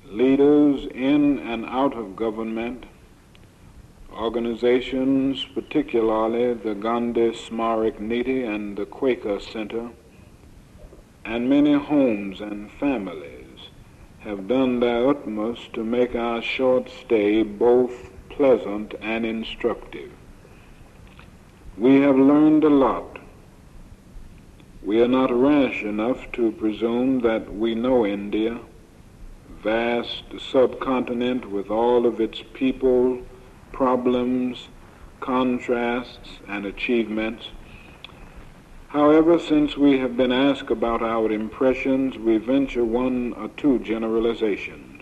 leaders in and out of government, organizations, particularly the Gandhi Smarak Niti and the Quaker Center, and many homes and families have done their utmost to make our short stay both pleasant and instructive. We have learned a lot. We are not rash enough to presume that we know India, vast subcontinent with all of its people, problems, contrasts, and achievements. However, since we have been asked about our impressions, we venture one or two generalizations.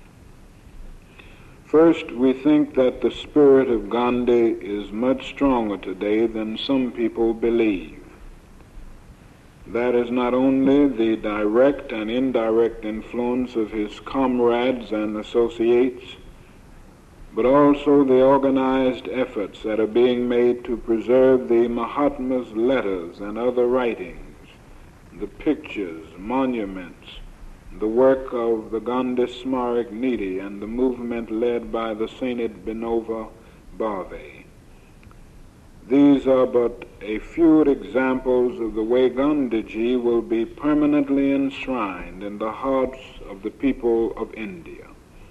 First, we think that the spirit of Gandhi is much stronger today than some people believe. That is not only the direct and indirect influence of his comrades and associates, but also the organized efforts that are being made to preserve the Mahatma's letters and other writings, the pictures, monuments, the work of the Gandhi Smarak Niti and the movement led by the Saint Vinoba Bhave. These are but a few examples of the way Gandhiji will be permanently enshrined in the hearts of the people of India.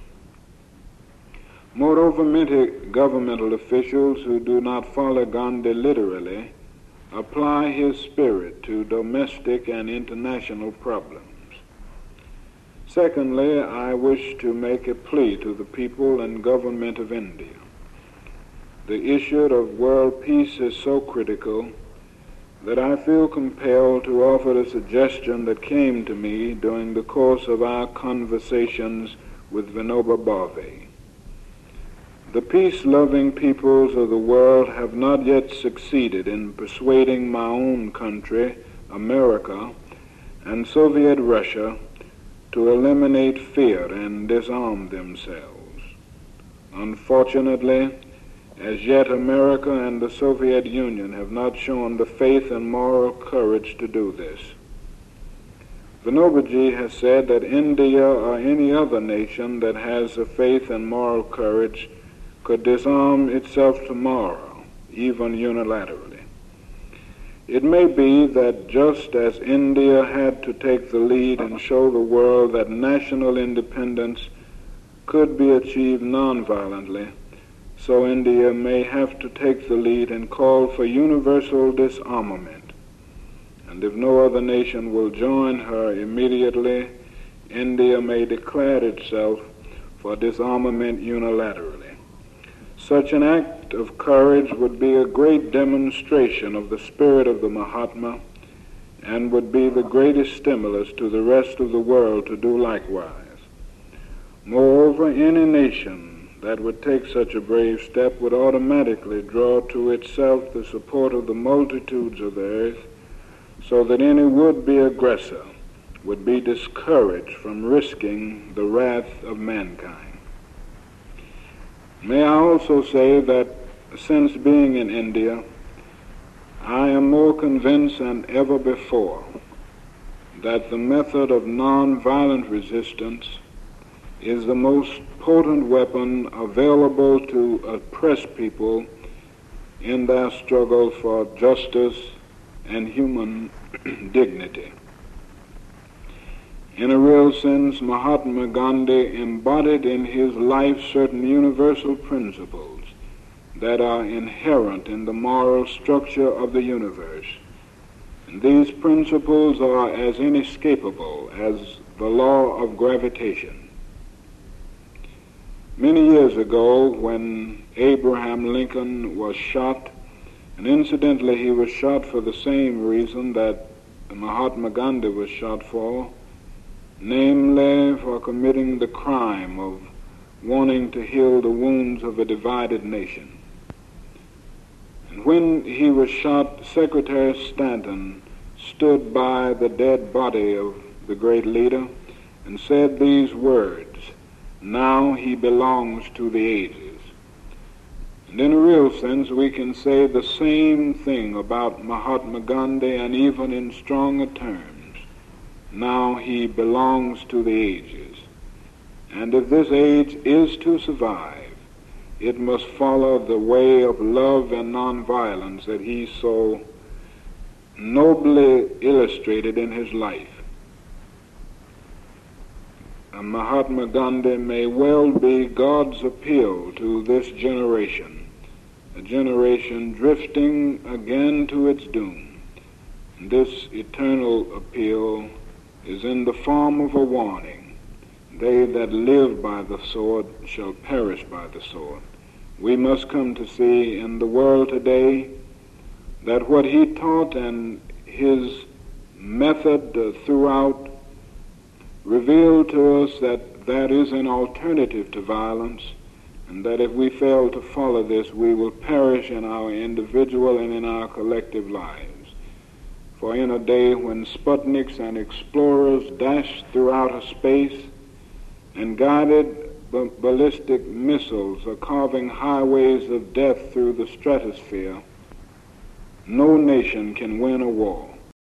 Moreover, many governmental officials who do not follow Gandhi literally apply his spirit to domestic and international problems. Secondly, I wish to make a plea to the people and government of India. The issue of world peace is so critical that I feel compelled to offer a suggestion that came to me during the course of our conversations with Vinoba Bhave. The peace-loving peoples of the world have not yet succeeded in persuading my own country, America, and Soviet Russia to eliminate fear and disarm themselves. Unfortunately, as yet America and the Soviet Union have not shown the faith and moral courage to do this. Vinobaji has said that India or any other nation that has the faith and moral courage could disarm itself tomorrow, even unilaterally. It may be that just as India had to take the lead and show the world that national independence could be achieved nonviolently, so India may have to take the lead and call for universal disarmament. And if no other nation will join her immediately, India may declare itself for disarmament unilaterally. Such an act of courage would be a great demonstration of the spirit of the Mahatma and would be the greatest stimulus to the rest of the world to do likewise. Moreover, any nation that would take such a brave step would automatically draw to itself the support of the multitudes of the earth, so that any would-be aggressor would be discouraged from risking the wrath of mankind. May I also say that since being in India, I am more convinced than ever before that the method of nonviolent resistance is the most potent weapon available to oppress people in their struggle for justice and human dignity. In a real sense, Mahatma Gandhi embodied in his life certain universal principles that are inherent in the moral structure of the universe. And these principles are as inescapable as the law of gravitation. Many years ago, when Abraham Lincoln was shot, and incidentally he was shot for the same reason that Mahatma Gandhi was shot for, namely for committing the crime of wanting to heal the wounds of a divided nation. And when he was shot, Secretary Stanton stood by the dead body of the great leader and said these words, "Now he belongs to the ages." And in a real sense, we can say the same thing about Mahatma Gandhi, and even in stronger terms. Now he belongs to the ages. And if this age is to survive, it must follow the way of love and nonviolence that he so nobly illustrated in his life. And Mahatma Gandhi may well be God's appeal to this generation, a generation drifting again to its doom. And this eternal appeal is in the form of a warning. They that live by the sword shall perish by the sword. We must come to see in the world today that what he taught and his method throughout revealed to us that there is an alternative to violence, and that if we fail to follow this, we will perish in our individual and in our collective lives. For in a day when Sputniks and explorers dash through outer space and guided ballistic missiles are carving highways of death through the stratosphere, no nation can win a war.